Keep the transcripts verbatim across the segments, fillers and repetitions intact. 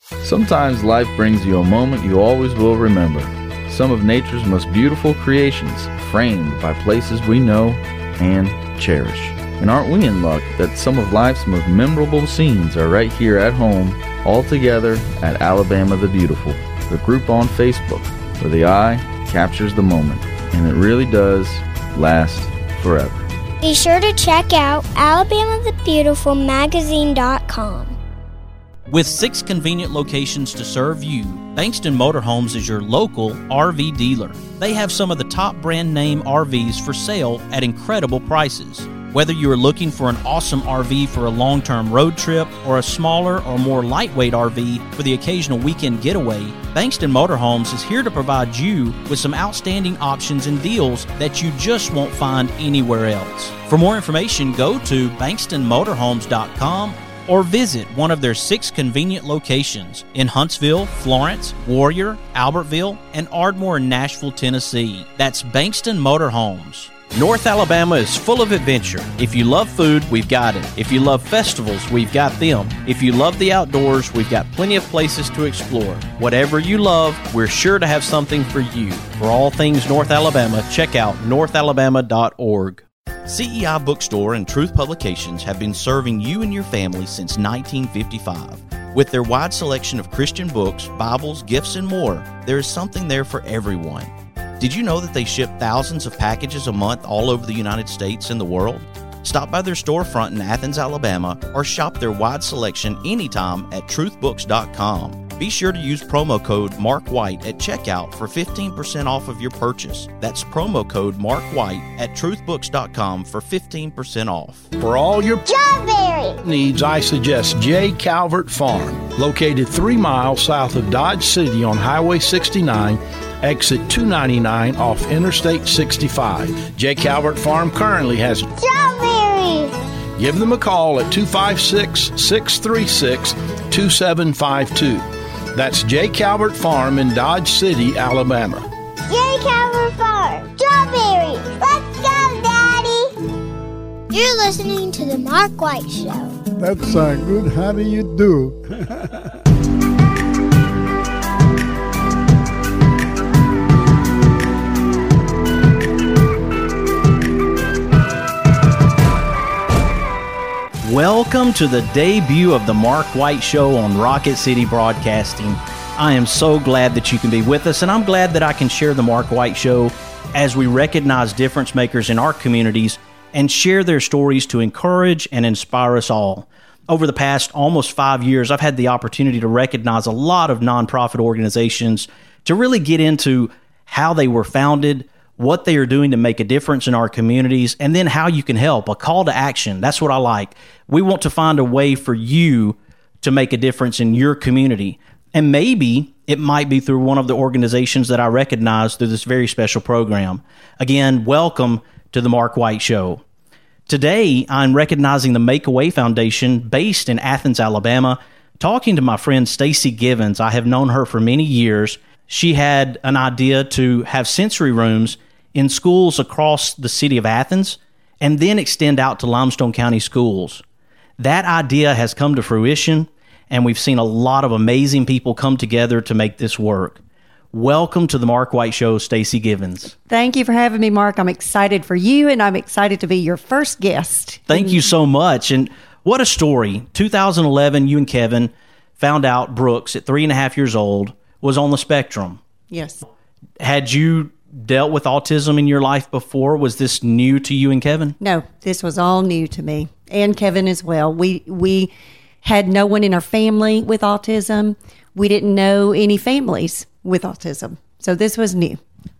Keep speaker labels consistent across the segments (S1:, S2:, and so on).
S1: Sometimes life brings you a moment you always will remember. Some of nature's most beautiful creations, framed by places we know and cherish. And aren't we in luck that some of life's most memorable scenes are right here at home, all together at Alabama the Beautiful, the group on Facebook, where the eye captures the moment, and it really does last forever.
S2: Be sure to check out Alabama the Beautiful Magazine dot com.
S3: With six convenient locations to serve you, Bankston Motorhomes is your local R V dealer. They have some of the top brand name R Vs for sale at incredible prices. Whether you are looking for an awesome R V for a long-term road trip or a smaller or more lightweight R V for the occasional weekend getaway, Bankston Motorhomes is here to provide you with some outstanding options and deals that you just won't find anywhere else. For more information, go to Bankston Motorhomes dot com or visit one of their six convenient locations in Huntsville, Florence, Warrior, Albertville, and Ardmore in Nashville, Tennessee. That's Bankston Motorhomes. North Alabama is full of adventure. If you love food, we've got it. If you love festivals, we've got them. If you love the outdoors, we've got plenty of places to explore. Whatever you love, we're sure to have something for you. For all things North Alabama, check out north alabama dot org. C E I Bookstore and Truth Publications have been serving you and your family since nineteen fifty-five. With their wide selection of Christian books, Bibles, gifts, and more, there is something there for everyone. Did you know that they ship thousands of packages a month all over the United States and the world? Stop by their storefront in Athens, Alabama, or shop their wide selection anytime at truth books dot com. Be sure to use promo code MARKWHITE at checkout for fifteen percent off of your purchase. That's promo code MARKWHITE at truth books dot com for fifteen percent off.
S4: For all your
S2: Strawberry
S4: needs, I suggest J. Calvert Farm, located three miles south of Dodge City on Highway sixty-nine, exit two ninety-nine off Interstate sixty-five. J. Calvert Farm currently has
S2: Strawberries.
S4: Give them a call at two five six, six three six, two seven five two. That's J. Calvert Farm in Dodge City, Alabama.
S2: J. Calvert Farm. Strawberries. Let's go, Daddy. You're listening to The Mark White Show.
S5: That's uh, good. How do you do?
S3: Welcome to the debut of the Mark White Show on Rocket City Broadcasting. I am so glad that you can be with us, and I'm glad that I can share the Mark White Show as we recognize difference makers in our communities and share their stories to encourage and inspire us all. Over the past almost five years, I've had the opportunity to recognize a lot of nonprofit organizations to really get into how they were founded, what they are doing to make a difference in our communities, and then how you can help, a call to action. That's what I like. We want to find a way for you to make a difference in your community. And maybe it might be through one of the organizations that I recognize through this very special program. Again, welcome to the Mark White Show. Today, I'm recognizing the Make a Way Foundation based in Athens, Alabama, talking to my friend Stacy Givens. I have known her for many years. She had an idea to have sensory rooms in schools across the city of Athens and then extend out to Limestone County schools. That idea has come to fruition, and we've seen a lot of amazing people come together to make this work. Welcome to the Mark White Show, Stacy Givens.
S6: Thank you for having me, Mark. I'm excited for you, and I'm excited to be your first guest.
S3: Thank you so much. And what a story. two thousand eleven, you and Kevin found out Brooks, at three and a half years old, was on the spectrum.
S6: Yes.
S3: Had you dealt with autism in your life before? Was this new to you and Kevin?
S6: No, this was all new to me and Kevin as well. We we had no one in our family with autism. We didn't know any families with autism. So this was new.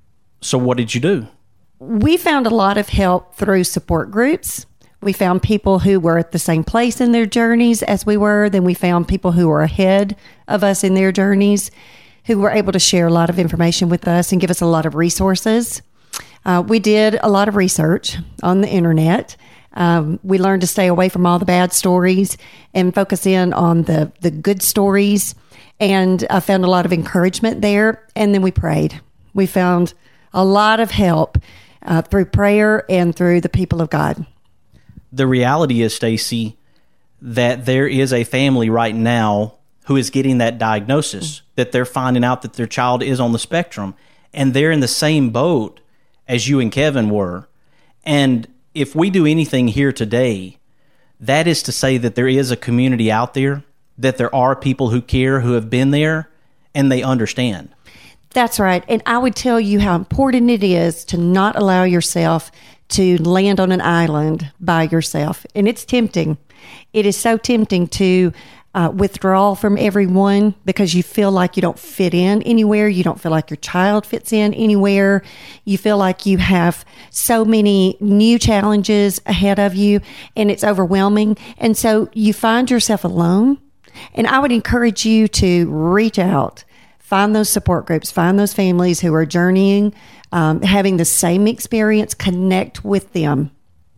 S3: So what did you do?
S6: We found a lot of help through support groups. We found people who were at the same place in their journeys as we were. Then we found people who were ahead of us in their journeys, who were able to share a lot of information with us and give us a lot of resources. Uh, we did a lot of research on the internet. Um, we learned to stay away from all the bad stories and focus in on the, the good stories. And I found a lot of encouragement there. And then we prayed. We found a lot of help uh, through prayer and through the people of God.
S3: The reality is, Stacy, that there is a family right now who is getting that diagnosis, mm-hmm. that they're finding out that their child is on the spectrum, and they're in the same boat as you and Kevin were. And if we do anything here today, that is to say that there is a community out there, that there are people who care, who have been there, and they understand.
S6: That's right. And I would tell you how important it is to not allow yourself to land on an island by yourself. And it's tempting. It is so tempting to uh, withdraw from everyone because you feel like you don't fit in anywhere. You don't feel like your child fits in anywhere. You feel like you have so many new challenges ahead of you, and it's overwhelming. And so you find yourself alone. And I would encourage you to reach out. Find those support groups, find those families who are journeying, um, having the same experience, connect with them.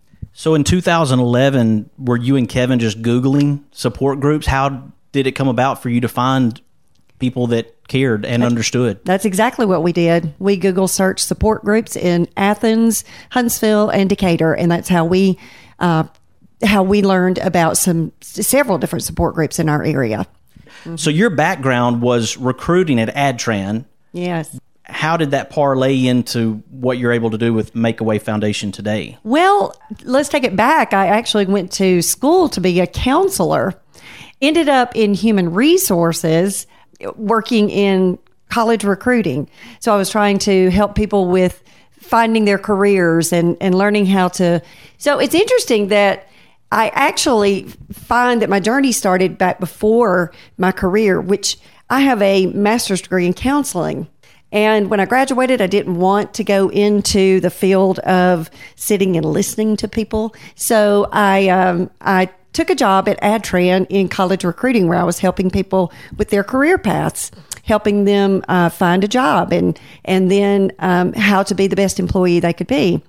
S3: So in two thousand eleven, were you and Kevin just Googling support groups? How did it come about for you to find people that cared and understood?
S6: That's exactly what we did. We Google searched support groups in Athens, Huntsville, and Decatur, and that's how we uh, how we learned about some several different support groups in our area. Mm-hmm.
S3: So your background was recruiting at AdTran.
S6: Yes.
S3: How did that parlay into what you're able to do with Make a Way Foundation today?
S6: Well, let's take it back. I actually went to school to be a counselor, ended up in human resources, working in college recruiting. So I was trying to help people with finding their careers and, and learning how to. So it's interesting that I actually find that my journey started back before my career, which I have a master's degree in counseling. And when I graduated, I didn't want to go into the field of sitting and listening to people. So I um, I took a job at AdTran in college recruiting, where I was helping people with their career paths, helping them uh, find a job and, and then um, how to be the best employee they could be.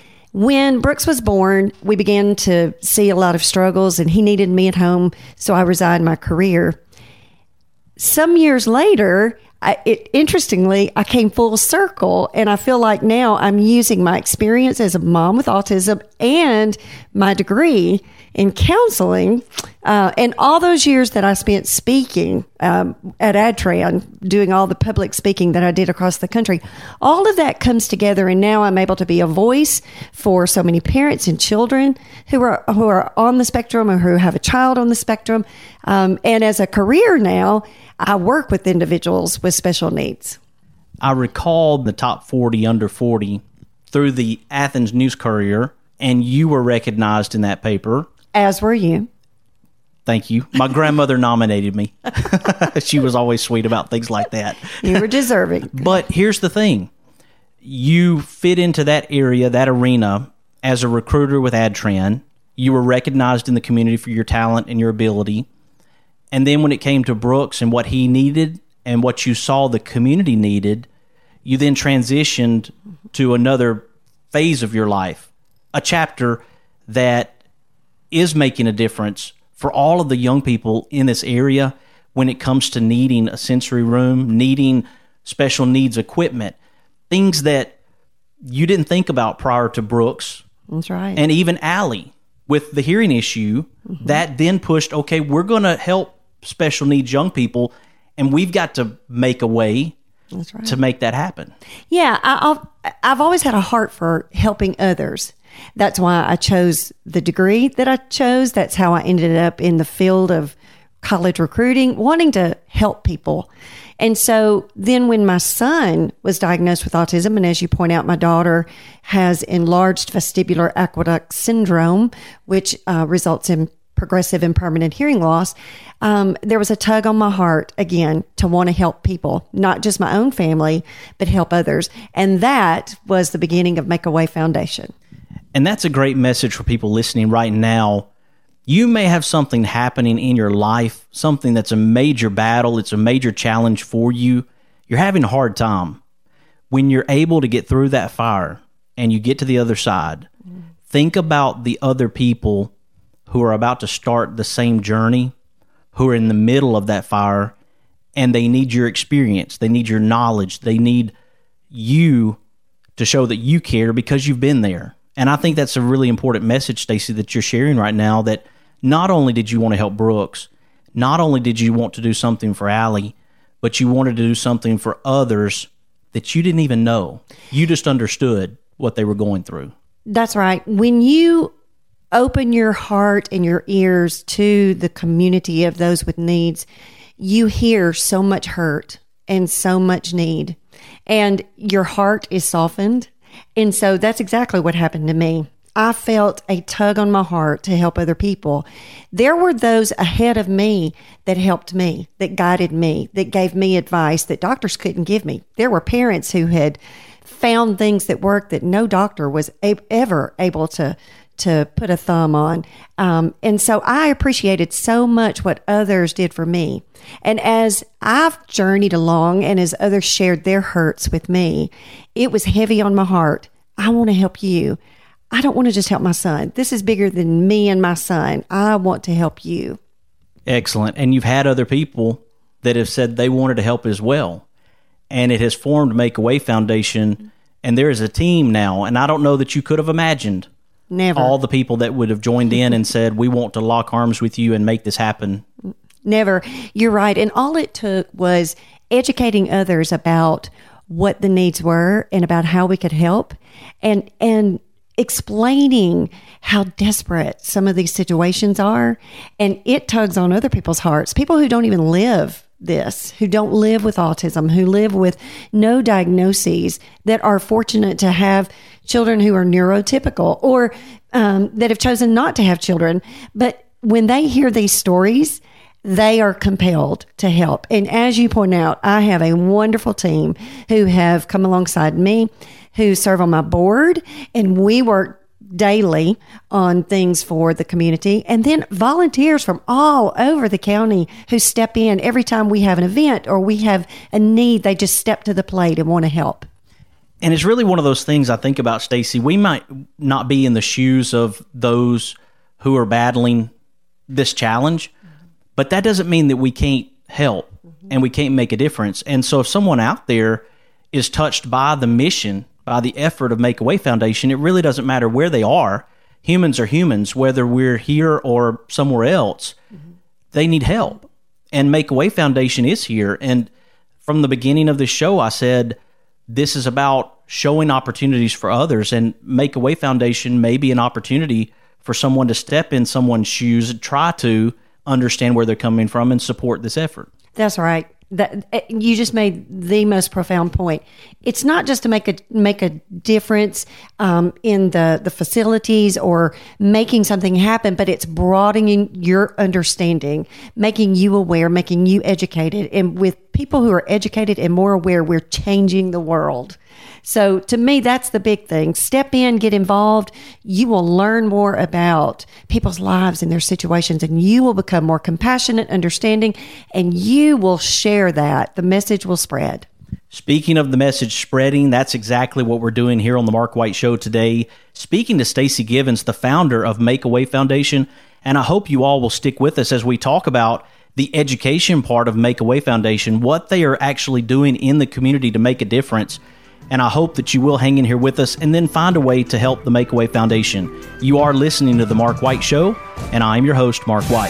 S6: When Brooks was born, we began to see a lot of struggles, and he needed me at home, so I resigned my career. Some years later, I, it, interestingly, I came full circle, and I feel like now I'm using my experience as a mom with autism and my degree in counseling, uh, and all those years that I spent speaking um, at AdTran, doing all the public speaking that I did across the country. All of that comes together, and now I'm able to be a voice for so many parents and children who are who are on the spectrum or who have a child on the spectrum. Um, and as a career now, I work with individuals with special needs.
S3: I recall the top forty under forty through the Athens News Courier, and you were recognized in that paper.
S6: As were you.
S3: Thank you. My grandmother nominated me. She was always sweet about things like that.
S6: You were deserving.
S3: But here's the thing. You fit into that area, that arena, as a recruiter with AdTran. You were recognized in the community for your talent and your ability. And then when it came to Brooks and what he needed and what you saw the community needed, you then transitioned to another phase of your life, a chapter that is making a difference for all of the young people in this area when it comes to needing a sensory room, needing special needs equipment, things that you didn't think about prior to Brooks.
S6: That's right.
S3: And even Allie with the hearing issue, mm-hmm. that then pushed, okay, we're going to help special needs young people, and we've got to make a way That's right. to make that happen.
S6: Yeah, I, I've, I've always had a heart for helping others. That's why I chose the degree that I chose. That's how I ended up in the field of college recruiting, wanting to help people. And so then when my son was diagnosed with autism, and as you point out, my daughter has enlarged vestibular aqueduct syndrome, which uh, results in progressive and permanent hearing loss, um, there was a tug on my heart again to want to help people, not just my own family, but help others. And that was the beginning of Make a Way Foundation.
S3: And that's a great message for people listening right now. You may have something happening in your life, something that's a major battle, it's a major challenge for you. You're having a hard time. When you're able to get through that fire and you get to the other side, mm. think about the other people who are about to start the same journey, who are in the middle of that fire, and they need your experience. They need your knowledge. They need you to show that you care because you've been there. And I think that's a really important message, Stacey, that you're sharing right now, that not only did you want to help Brooks, not only did you want to do something for Allie, but you wanted to do something for others that you didn't even know. You just understood what they were going through.
S6: That's right. When you open your heart and your ears to the community of those with needs, you hear so much hurt and so much need, and your heart is softened. And so that's exactly what happened to me. I felt a tug on my heart to help other people. There were those ahead of me that helped me, that guided me, that gave me advice that doctors couldn't give me. There were parents who had found things that worked that no doctor was a- ever able to to put a thumb on. Um, and so I appreciated so much what others did for me. And as I've journeyed along and as others shared their hurts with me, it was heavy on my heart. I want to help you. I don't want to just help my son. This is bigger than me and my son. I want to help you.
S3: Excellent. And you've had other people that have said they wanted to help as well. And it has formed Make a Way Foundation. And there is a team now. And I don't know that you could have imagined
S6: Never.
S3: all the people that would have joined in and said, we want to lock arms with you and make this happen.
S6: Never. You're right. And all it took was educating others about what the needs were and about how we could help, and and explaining how desperate some of these situations are. And it tugs on other people's hearts, people who don't even live this, who don't live with autism, who live with no diagnoses, that are fortunate to have children who are neurotypical, or um, that have chosen not to have children. But when they hear these stories, they are compelled to help. And as you point out, I have a wonderful team who have come alongside me, who serve on my board, and we work daily on things for the community. And then volunteers from all over the county who step in every time we have an event or we have a need. They just step to the plate and want to help.
S3: And it's really one of those things I think about, Stacy. We might not be in the shoes of those who are battling this challenge, but that doesn't mean that we can't help and we can't make a difference. And so if someone out there is touched by the mission, by the effort of Make a Way Foundation, it really doesn't matter where they are. Humans are humans, whether we're here or somewhere else. Mm-hmm. They need help. And Make a Way Foundation is here. And from the beginning of the show, I said, this is about showing opportunities for others, and Make a Way Foundation may be an opportunity for someone to step in someone's shoes and try to understand where they're coming from and support this effort.
S6: That's right. That you just made the most profound point. It's not just to make a make a difference um, in the the facilities or making something happen, but it's broadening your understanding, making you aware, making you educated. And with people who are educated and more aware, we're changing the world. So to me, that's the big thing. Step in, get involved. You will learn more about people's lives and their situations, and you will become more compassionate, understanding, and you will share that. The message will spread.
S3: Speaking of the message spreading, that's exactly what we're doing here on the Mark White Show today. Speaking to Stacy Givens, the founder of Make a Way Foundation, and I hope you all will stick with us as we talk about the education part of Make a Way Foundation, what they are actually doing in the community to make a difference. And I hope that you will hang in here with us and then find a way to help the Make a Way Foundation. You are listening to The Mark White Show, and I am your host, Mark White.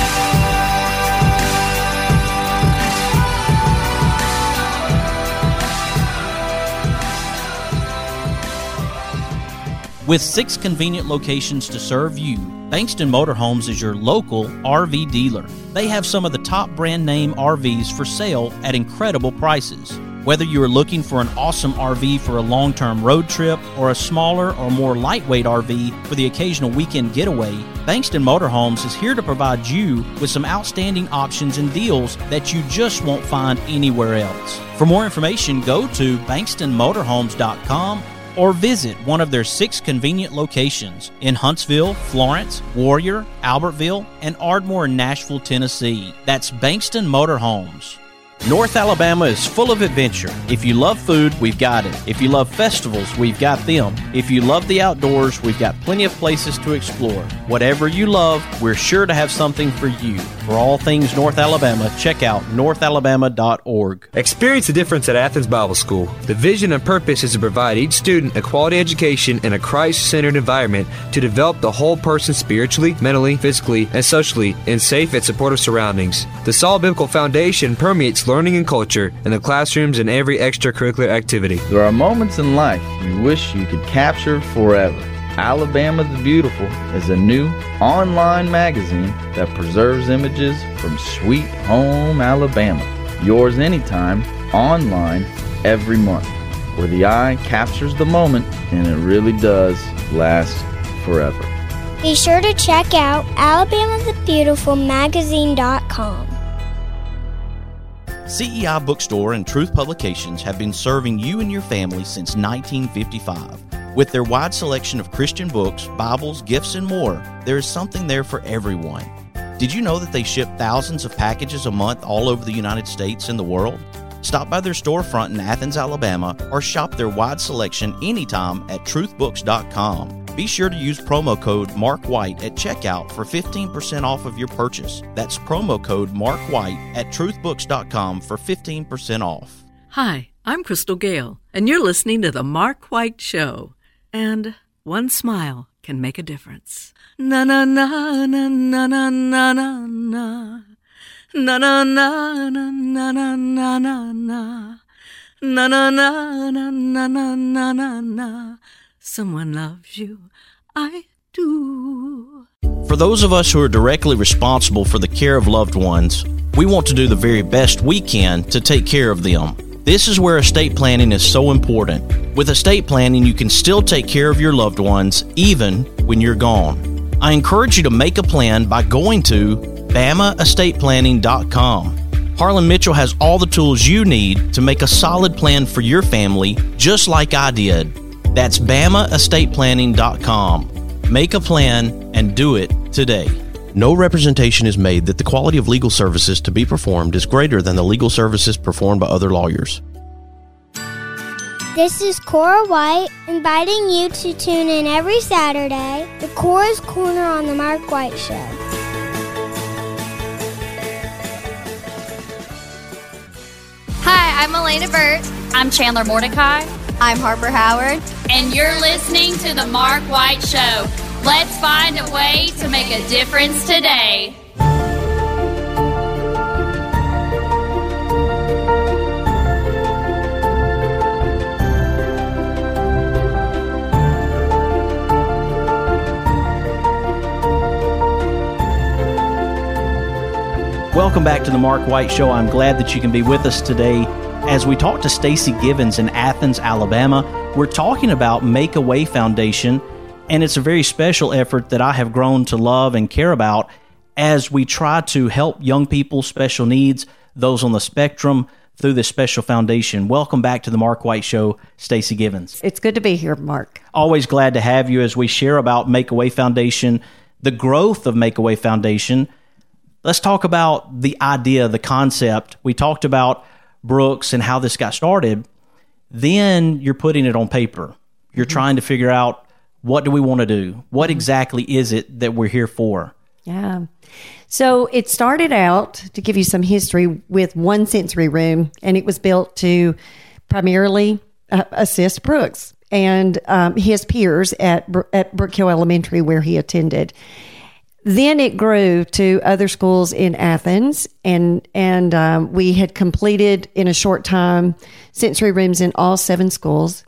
S3: With six convenient locations to serve you, Bankston Motorhomes is your local R V dealer. They have some of the top brand name R Vs for sale at incredible prices. Whether you are looking for an awesome R V for a long-term road trip or a smaller or more lightweight R V for the occasional weekend getaway, Bankston Motorhomes is here to provide you with some outstanding options and deals that you just won't find anywhere else. For more information, go to bankston motorhomes dot com or visit one of their six convenient locations in Huntsville, Florence, Warrior, Albertville, and Ardmore, Nashville, Tennessee. That's Bankston Motorhomes. North Alabama is full of adventure. If you love food, we've got it. If you love festivals, we've got them. If you love the outdoors, we've got plenty of places to explore. Whatever you love, we're sure to have something for you. For all things North Alabama, check out north alabama dot org.
S7: Experience the difference at Athens Bible School. The vision and purpose is to provide each student a quality education in a Christ-centered environment to develop the whole person spiritually, mentally, physically, and socially in safe and supportive surroundings. The solid biblical foundation permeates learning and culture in the classrooms and every extracurricular activity.
S1: There are moments in life you wish you could capture forever. Alabama the Beautiful is a new online magazine that preserves images from sweet home Alabama. Yours anytime, online, every month, where the eye captures the moment and it really does last forever.
S2: Be sure to check out alabama the beautiful magazine dot com.
S3: C E I Bookstore and Truth Publications have been serving you and your family since nineteen fifty-five. With their wide selection of Christian books, Bibles, gifts, and more, there is something there for everyone. Did you know that they ship thousands of packages a month all over the United States and the world? Stop by their storefront in Athens, Alabama, or shop their wide selection anytime at truth books dot com. Be sure to use promo code MarkWhite at checkout for fifteen percent off of your purchase. That's promo code MarkWhite at truth books dot com for fifteen percent off.
S8: Hi, I'm Crystal Gale, and you're listening to The Mark White Show. And one smile can make a difference. Na na na na na na na na na. Na na na na na na na na na. Na na na na na na na na na. Someone loves you, I do.
S3: For those of us who are directly responsible for the care of loved ones, we want to do the very best we can to take care of them. This is where estate planning is so important. With estate planning, you can still take care of your loved ones even when you're gone. I encourage you to make a plan by going to bama estate planning dot com. Harlan Mitchell has all the tools you need to make a solid plan for your family, just like I did. That's bama estate planning dot com. Make a plan and do it today. No representation is made that the quality of legal services to be performed is greater than the legal services performed by other lawyers.
S2: This is Cora White, inviting you to tune in every Saturday to Cora's Corner on The Mark White Show.
S9: Hi, I'm Elena Burt.
S10: I'm Chandler Mordecai.
S9: I'm Harper Howard.
S10: And you're listening to The Mark White Show. Let's find a way to make a difference today.
S3: Welcome back to the Mark White Show. I'm glad that you can be with us today as we talk to Stacy Givens in Athens, Alabama. We're talking about Make a Way Foundation, and it's a very special effort that I have grown to love and care about as we try to help young people, special needs, those on the spectrum through this special foundation. Welcome back to the Mark White Show, Stacy Givens.
S6: It's good to be here, Mark.
S3: Always glad to have you as we share about Make a Way Foundation, the growth of Make a Way Foundation. Let's talk about the idea, the concept. We talked about Brooks and how this got started. Then you're putting it on paper. You're mm-hmm. trying to figure out, what do we want to do? What mm-hmm. exactly is it that we're here for?
S6: Yeah. So it started out, to give you some history, with one sensory room, and it was built to primarily uh, assist Brooks and um, his peers at, at Brook Hill Elementary, where he attended. Then it grew to other schools in Athens, and and um, we had completed in a short time sensory rooms in all seven schools.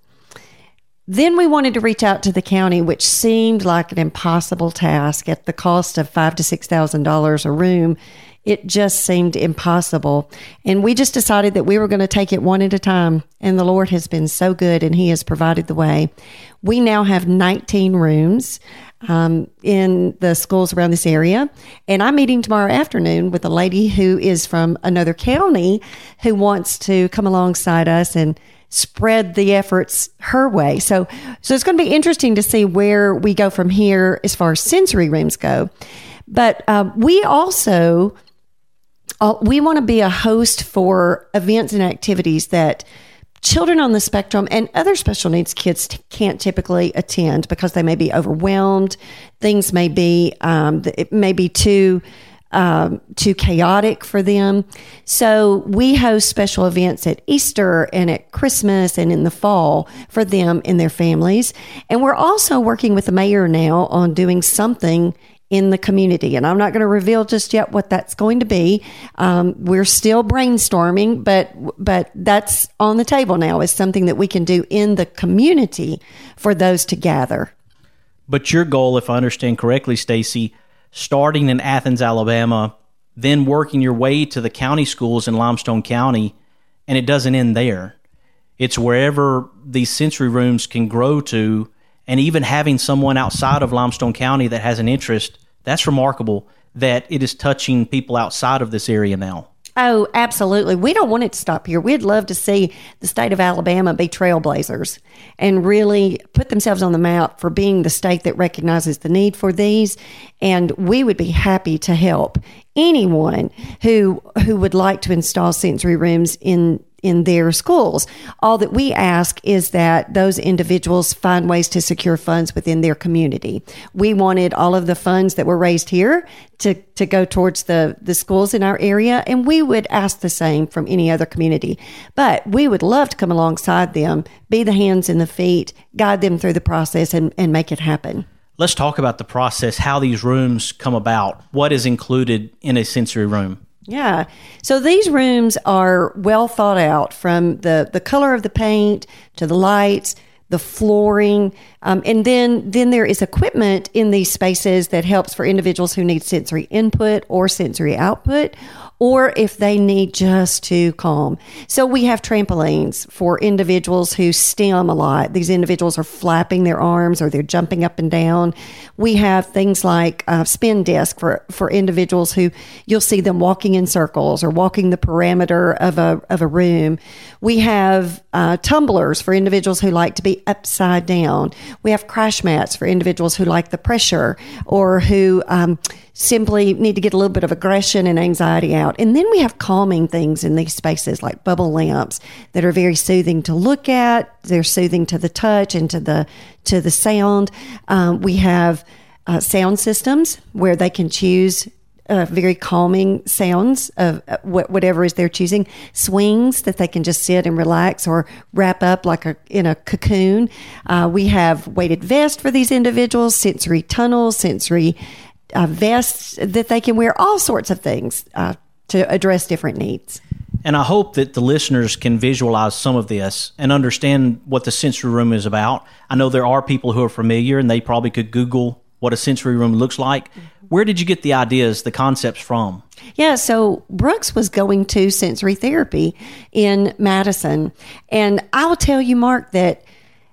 S6: Then we wanted to reach out to the county, which seemed like an impossible task at the cost of five to six thousand dollars a room. It just seemed impossible, and we just decided that we were going to take it one at a time. And the Lord has been so good, and He has provided the way. We now have nineteen rooms um, in the schools around this area, and I'm meeting tomorrow afternoon with a lady who is from another county who wants to come alongside us and spread the efforts her way. So, so it's going to be interesting to see where we go from here as far as sensory rooms go. But um, we also uh, we want to be a host for events and activities that children on the spectrum and other special needs kids t- can't typically attend because they may be overwhelmed. Things may be um, it may be too um, too chaotic for them. So we host special events at Easter and at Christmas and in the fall for them and their families. And we're also working with the mayor now on doing something in the community. And I'm not going to reveal just yet what that's going to be. Um, we're still brainstorming, but but that's on the table now as something that we can do in the community for those to gather.
S3: But your goal, if I understand correctly, Stacy, starting in Athens, Alabama, then working your way to the county schools in Limestone County, and it doesn't end there. It's wherever these sensory rooms can grow to, and even having someone outside of Limestone County that has an interest. That's remarkable that it is touching people outside of this area now.
S6: Oh, absolutely. We don't want it to stop here. We'd love to see the state of Alabama be trailblazers and really put themselves on the map for being the state that recognizes the need for these. And we would be happy to help anyone who who would like to install sensory rooms in in their schools. All that we ask is that those individuals find ways to secure funds within their community. We wanted all of the funds that were raised here to, to go towards the, the schools in our area, and we would ask the same from any other community. But we would love to come alongside them, be the hands and the feet, guide them through the process, and, and make it happen.
S3: Let's talk about the process, how these rooms come about. What is included in a sensory room?
S6: Yeah. So these rooms are well thought out, from the, the color of the paint to the lights, the flooring. Um, and then, then there is equipment in these spaces that helps for individuals who need sensory input or sensory output, or if they need just to calm. So we have trampolines for individuals who stim a lot. These individuals are flapping their arms or they're jumping up and down. We have things like uh, spin disc for, for individuals who you'll see them walking in circles or walking the perimeter of a, of a room. We have uh, tumblers for individuals who like to be upside down. We have crash mats for individuals who like the pressure or who um, simply need to get a little bit of aggression and anxiety out. And then we have calming things in these spaces like bubble lamps that are very soothing to look at. They're soothing to the touch and to the to the sound. Um, we have uh, sound systems where they can choose uh, very calming sounds of uh, wh- whatever is they're choosing. Swings that they can just sit and relax or wrap up like a in a cocoon. Uh, we have weighted vests for these individuals, sensory tunnels, sensory Uh, vests that they can wear, all sorts of things uh, to address different needs.
S3: And I hope that the listeners can visualize some of this and understand what the sensory room is about. I know there are people who are familiar and they probably could Google what a sensory room looks like. Where did you get the ideas, the concepts from?
S6: Yeah, so Brooks was going to sensory therapy in Madison. And I will tell you, Mark, that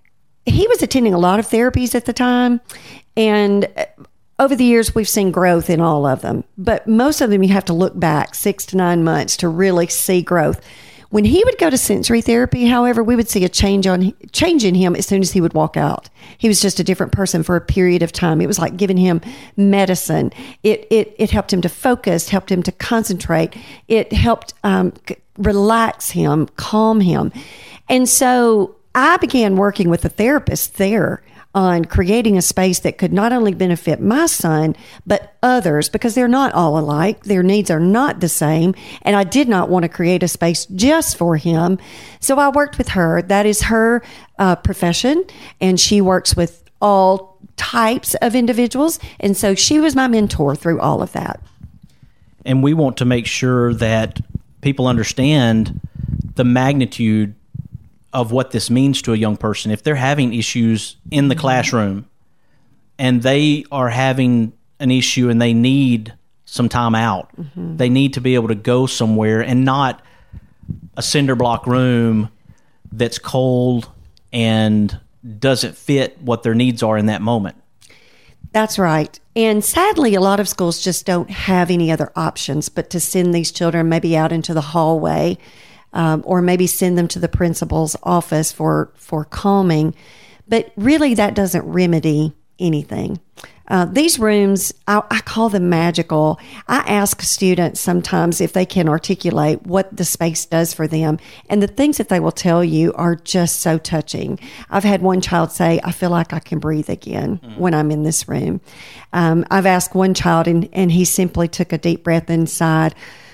S6: he was attending a lot of therapies at the time. And over the years, we've seen growth in all of them, but most of them you have to look back six to nine months to really see growth. When he would go to sensory therapy, however, we would see a change on change in him as soon as he would walk out. He was just a different person for a period of time. It was like giving him medicine. It it it helped him to focus, helped him to concentrate. It helped um, relax him, calm him, and so I began working with a therapist there on creating a space that could not only benefit my son, but others, because they're not all alike. Their needs are not the same. And I did not want to create a space just for him. So I worked with her. That is her uh, profession. And she works with all types of individuals. And so she was my mentor through all of that.
S3: And we want to make sure that people understand the magnitude of what this means to a young person. If they're having issues in the classroom and they are having an issue and they need some time out, mm-hmm. they need to be able to go somewhere and not a cinder block room that's cold and doesn't fit what their needs are in that moment.
S6: That's right. And sadly, a lot of schools just don't have any other options but to send these children maybe out into the hallway, Um, or maybe send them to the principal's office for, for calming. But really, that doesn't remedy anything. Uh, these rooms, I, I call them magical. I ask students sometimes if they can articulate what the space does for them. And the things that they will tell you are just so touching. I've had one child say, I feel like I can breathe again mm. when I'm in this room. Um, I've asked one child, and, and he simply took a deep breath and sighed,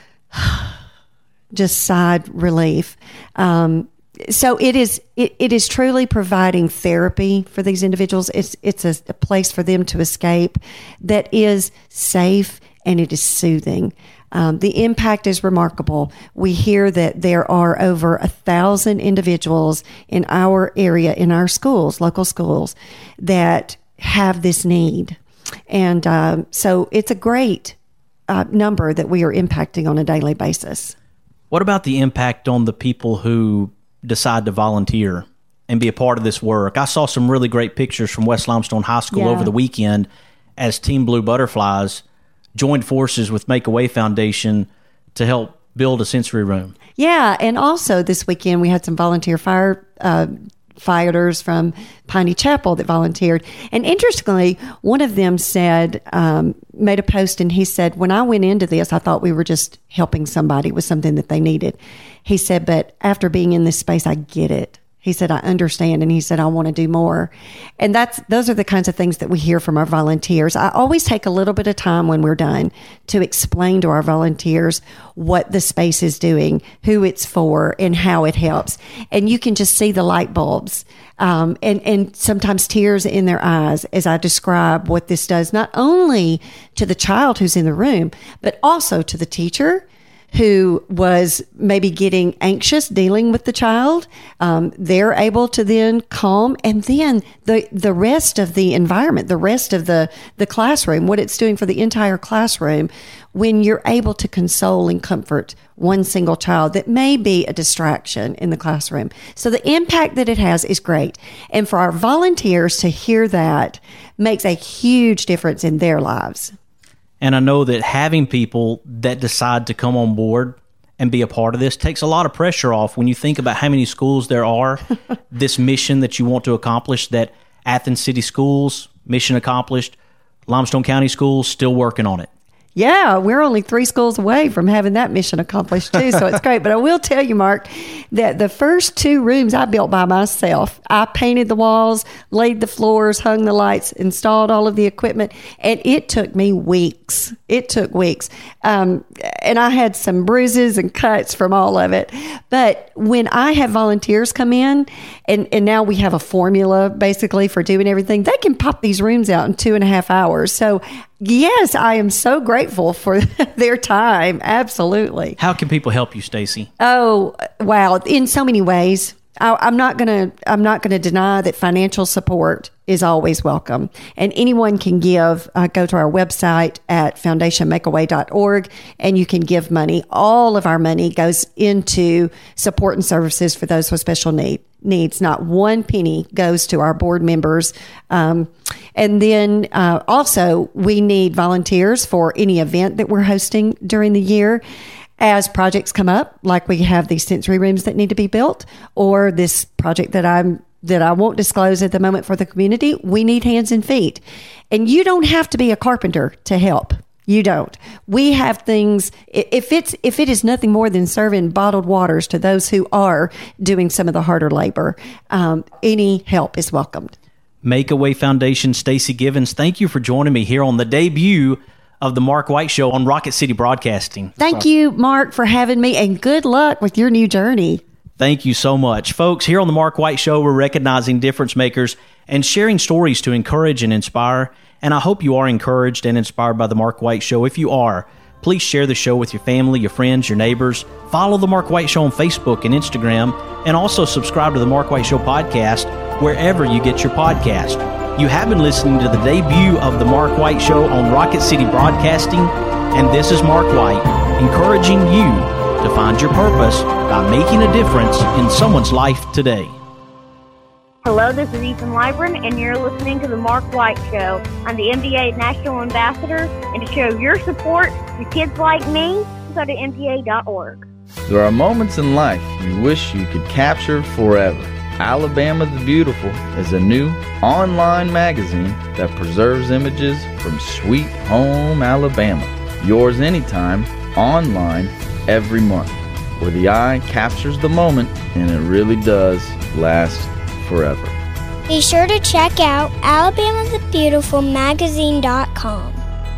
S6: just sighed relief. Um, So it is it, it is truly providing therapy for these individuals. It's it's a, a place for them to escape that is safe, and it is soothing. Um, the impact is remarkable. We hear that there are over a thousand individuals in our area, in our schools, local schools, that have this need. And um, so it's a great uh, number that we are impacting on a daily basis.
S3: What about the impact on the people who decide to volunteer and be a part of this work? I saw some really great pictures from West Limestone High School yeah. over the weekend as Team Blue Butterflies joined forces with Make a Way Foundation to help build a sensory room.
S6: Yeah, and also this weekend we had some volunteer fire uh, fighters from Piney Chapel that volunteered. And interestingly, one of them said, um, made a post, and he said, when I went into this, I thought we were just helping somebody with something that they needed. He said, but after being in this space, I get it. He said, I understand. And he said, I want to do more. And that's those are the kinds of things that we hear from our volunteers. I always take a little bit of time when we're done to explain to our volunteers what the space is doing, who it's for, and how it helps. And you can just see the light bulbs um, and, and sometimes tears in their eyes as I describe what this does, not only to the child who's in the room, but also to the teacher who was maybe getting anxious dealing with the child. Um, they're able to then calm, and then the the rest of the environment, the rest of the, the classroom, what it's doing for the entire classroom, when you're able to console and comfort one single child that may be a distraction in the classroom. So the impact that it has is great. And for our volunteers to hear that makes a huge difference in their lives.
S3: And I know that having people that decide to come on board and be a part of this takes a lot of pressure off when you think about how many schools there are, this mission that you want to accomplish, that Athens City Schools, mission accomplished, Limestone County Schools, still working on it.
S6: Yeah, we're only three schools away from having that mission accomplished too, so it's great. But I will tell you, Mark, that the first two rooms I built by myself. I painted the walls, laid the floors, hung the lights, installed all of the equipment, and it took me weeks. It took weeks. Um, and I had some bruises and cuts from all of it. But when I have volunteers come in, and, and now we have a formula basically for doing everything, they can pop these rooms out in two and a half hours. So yes, I am so grateful for their time. Absolutely.
S3: How can people help you, Stacy?
S6: Oh, wow. In so many ways. I, I'm not going to, I'm not going to deny that financial support is always welcome, and anyone can give. Uh, go to our website at foundation make a way dot org, and you can give money. All of our money goes into support and services for those with special need. needs. Not one penny goes to our board members. Um, and then uh, also, we need volunteers for any event that we're hosting during the year. As projects come up, like we have these sensory rooms that need to be built, or this project that I'm that I won't disclose at the moment for the community, we need hands and feet. And you don't have to be a carpenter to help. You don't. We have things, if it's if it is nothing more than serving bottled waters to those who are doing some of the harder labor, um, any help is welcomed.
S3: Make a Way Foundation, Stacy Givens, thank you for joining me here on the debut of the Mark White Show on Rocket City Broadcasting.
S6: Thank so. you, Mark, for having me, and good luck with your new journey.
S3: Thank you so much. Folks, here on the Mark White Show, we're recognizing difference makers and sharing stories to encourage and inspire. And I hope you are encouraged and inspired by the Mark White Show. If you are, please share the show with your family, your friends, your neighbors. Follow the Mark White Show on Facebook and Instagram, and also subscribe to the Mark White Show podcast wherever you get your podcast. You have been listening to the debut of the Mark White Show on Rocket City Broadcasting, and this is Mark White, encouraging you to find your purpose by making a difference in someone's life today.
S11: Hello, this is Ethan Libren, and you're listening to The Mark White Show. I'm the M D A National Ambassador, and to show your support to kids like me, go to M D A dot org.
S1: There are moments in life you wish you could capture forever. Alabama the Beautiful is a new online magazine that preserves images from sweet home Alabama. Yours anytime, online, every month, where the eye captures the moment and it really does last forever.
S2: Be sure to check out alabama the beautiful magazine dot com.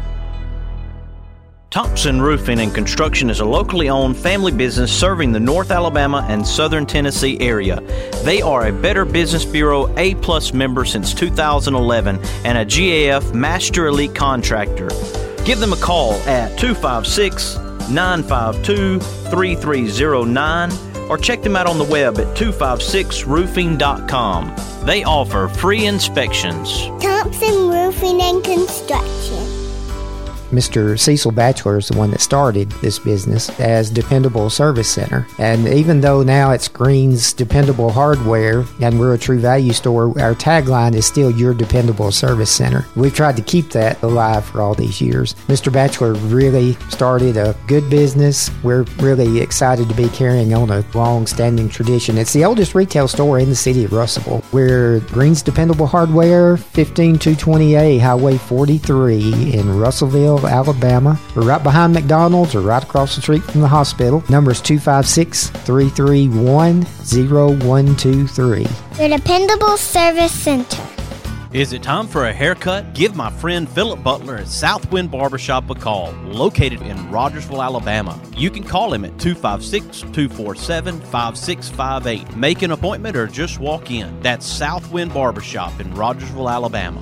S3: Thompson Roofing and Construction is a locally owned family business serving the North Alabama and Southern Tennessee area. They are a Better Business Bureau A-plus member since two thousand eleven and a G A F Master Elite Contractor. Give them a call at two five six, nine five two, three three zero nine or check them out on the web at two five six roofing dot com. They offer free inspections.
S2: Thompson Roofing and Construction.
S12: Mister Cecil Batchelor is the one that started this business as Dependable Service Center. And even though now it's Green's Dependable Hardware and we're a True Value store, our tagline is still Your Dependable Service Center. We've tried to keep that alive for all these years. Mister Batchelor really started a good business. We're really excited to be carrying on a long-standing tradition. It's the oldest retail store in the city of Russellville. We're Green's Dependable Hardware, fifteen two twenty A Highway forty-three in Russellville, Alabama. We're right behind McDonald's or right across the street from the hospital. Number is two five six, three three one, zero one two three.
S2: Your Dependable Service Center.
S3: Is it time for a haircut? Give my friend Philip Butler at Southwind Barbershop a call, located in Rogersville, Alabama. You can call him at two five six, two four seven, five six five eight. Make an appointment or just walk in. That's Southwind Barbershop in Rogersville, Alabama.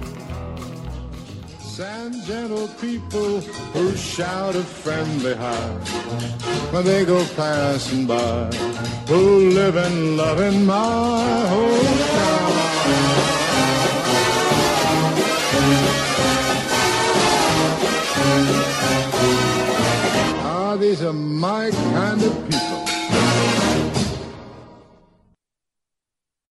S5: And gentle people who shout a friendly hi when they go passing by, who live and love in my hometown. Ah, these are my kind of people.